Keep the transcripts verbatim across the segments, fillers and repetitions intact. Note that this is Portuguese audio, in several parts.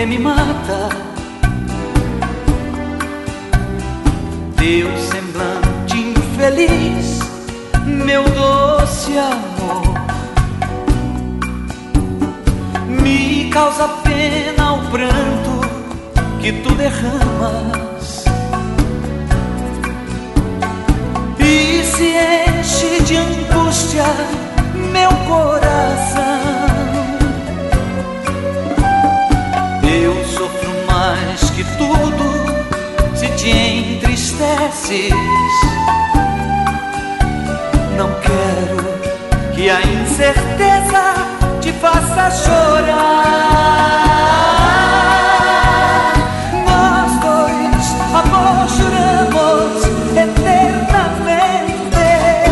que me mata. Teu semblante infeliz, meu doce amor, me causa pena o pranto que tu derramas e se enche de angústia meu coração. Eu sofro mais que tudo se te entristeces. Não quero que a incerteza te faça chorar. Nós dois, amor, juramos eternamente.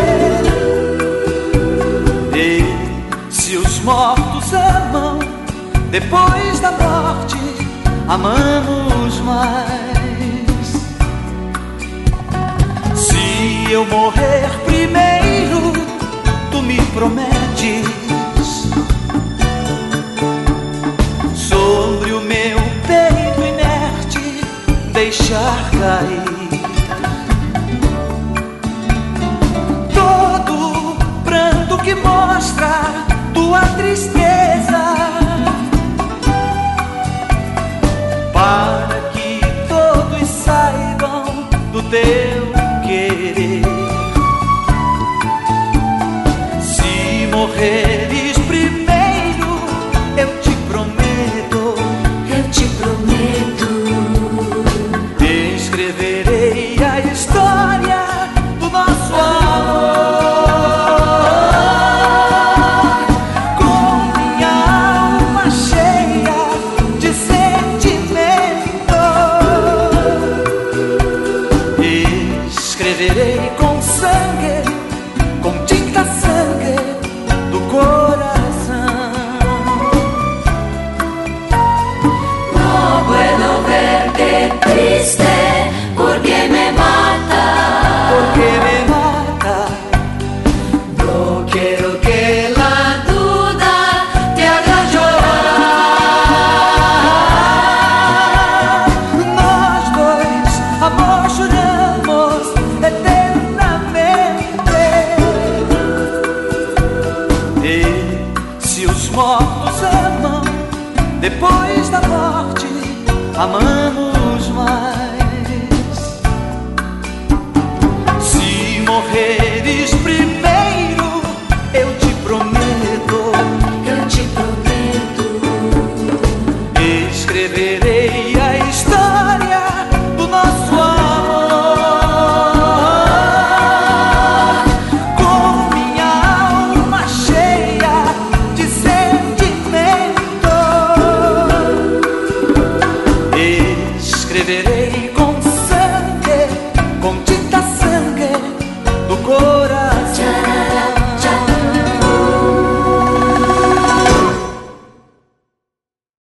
E se os mortos amam, depois da morte amamos mais. Se eu morrer primeiro, tu me prometes sobre o meu peito inerte deixar cair todo pranto que mostra